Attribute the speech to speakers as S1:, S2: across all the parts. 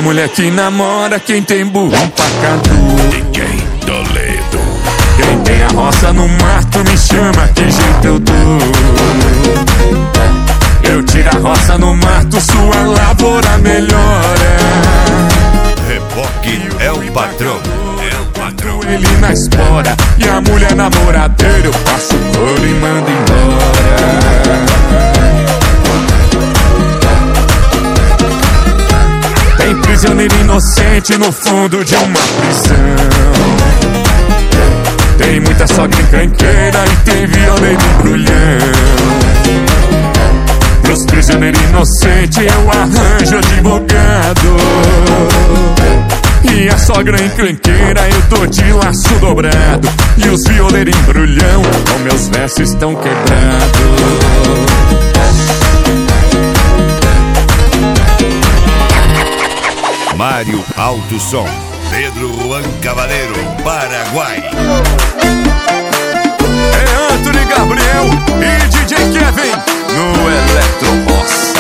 S1: mulher que namora quem tem burro empacado.
S2: DJ Toledo.
S1: Quem tem a roça no mato me chama, que jeito eu dou. Eu tiro a roça no mato, sua lavoura melhora.
S2: Reboque é o patrão.
S1: Ele na espora e a mulher namoradeira, eu passo o couro e mando embora. Tem prisioneiro inocente no fundo de uma prisão. Tem muita sogra encrenqueira e tem violeiro embrulhão. Pros prisioneiros inocentes eu arranjo advogado. E a sogra encrenqueira eu tô de laço dobrado. E os violeiros embrulhão com meus versos estão quebrados.
S2: Mário Alto Som. Pedro Juan Cavaleiro, Paraguai.
S1: É Anthony Gabriel e DJ Kevin no Electro Roça.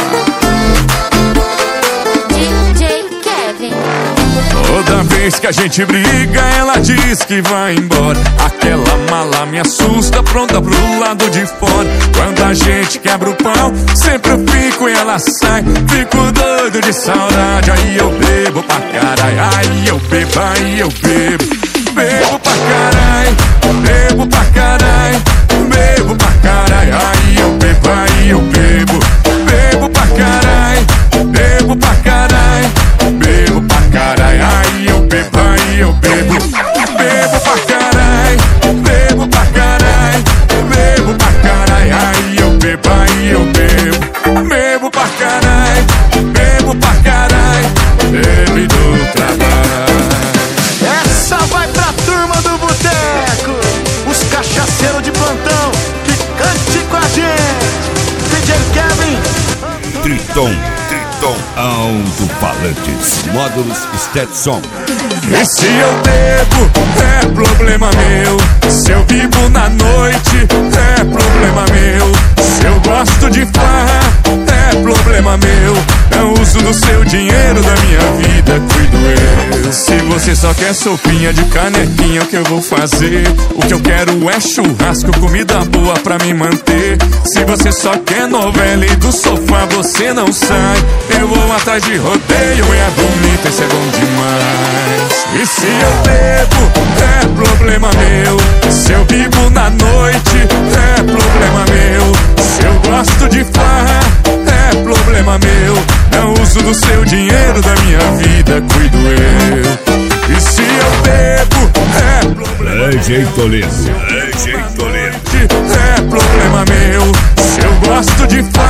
S3: DJ Kevin.
S1: Toda vez que a gente briga, ela diz que vai embora. Aquela mala me assusta, pronta pro lado de fora. Quando a gente quebra o pau, sempre eu fico e ela sai. Fico doido de saudade, aí eu bebo pra caralho. Aí eu bebo, aí eu bebo. Bebo pra caralho, bebo pra caralho. Bebo pra caralho, aí eu bebo, aí eu bebo. Bebo pra caralho, bebo pra caralho. Bebo pra caralho, aí eu bebo, aí eu bebo. Bebo pra caralho, bebo pra caralho. Bebo pra caralho, aí eu bebo, aí eu bebo. Bebo pra caralho, bebo pra caralho. Bebo do trabalho.
S4: Essa vai pra turma do boteco, os cachaceiros de plantão, que cante com a gente. DJ Kevin.
S2: Triton Alto-Falantes. Módulos Stetson.
S1: E se eu bebo, é problema meu. Se eu vivo na noite, é problema meu. Se eu gosto de farra, é problema meu. Eu uso do seu dinheiro, da minha vida, cuido eu. Se você só quer sopinha de canequinha, o que eu vou fazer? O que eu quero é churrasco, comida boa pra me manter. Se você só quer novela e do sofá você não sai, eu vou atrás de rodeio, é bonito, isso é bom demais. E se eu bebo, é problema meu. Se eu vivo na noite, é problema meu. Se eu gosto de farra, é problema meu. Eu uso do seu dinheiro, da minha vida, cuido eu. E se eu bebo, é problema
S2: DJ Toledo.
S1: é problema meu. Se eu gosto de farra,